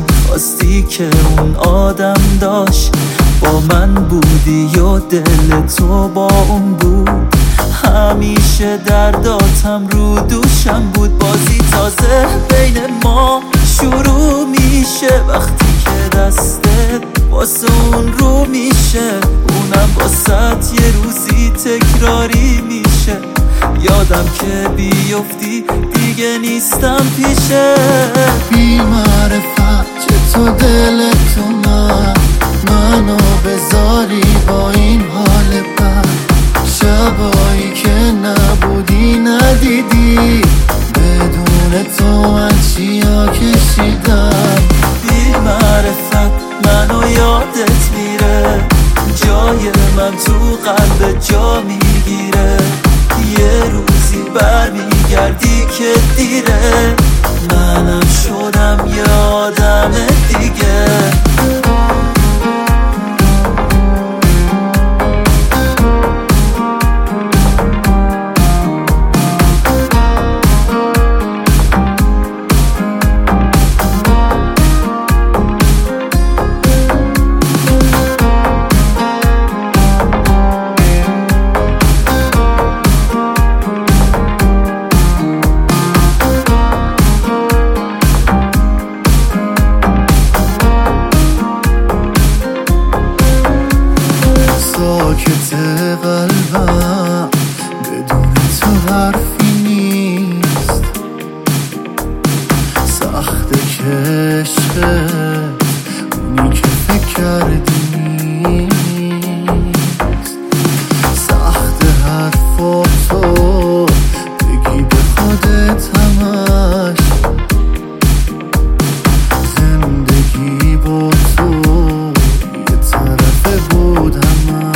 خواستی که اون آدم داشت با من بودی یا دل تو با اون بود. همیشه درداتم رو دوشم بود. بازی تازه بین ما شروع میشه وقتی که دستت واسه اون رو میشه. اونم واسه یه روزی تکراری میشه. یادم که بیفتی دیگه نیستم پیشه. بی معرفت چه تو دلت اومد منو بذاری با این حال بد. شبایی که نبودی ندیدی بدون تو من چیا کشیدم. بی معرفت منو یادت میره. جای من تو قلب جا میگیره. یه روزی برمیگردی که دیره. منم شدم یه آدم دیگه. ساکت قلبم بدون تو حرفی نیست. سخته که عشقت اونی که فکر کردی نیست. سخته حرفاتو بگی به خودت همش. زندگی با تو یه طرفه بود همش.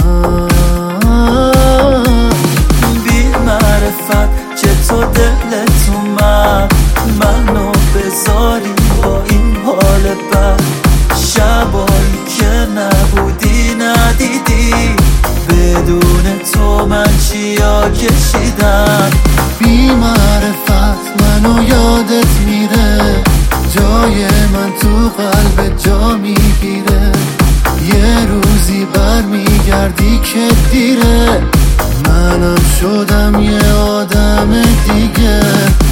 تو دلت اومد منو بذاری با این حال بد. شبایی که نبودی ندیدی بدون تو من چیا کشیدم. بی معرفت منو یادت میره. جای من تو قلب جا میگیره. یه روزی برمیگردی که دیره. منم شدم یه آدم دیگه.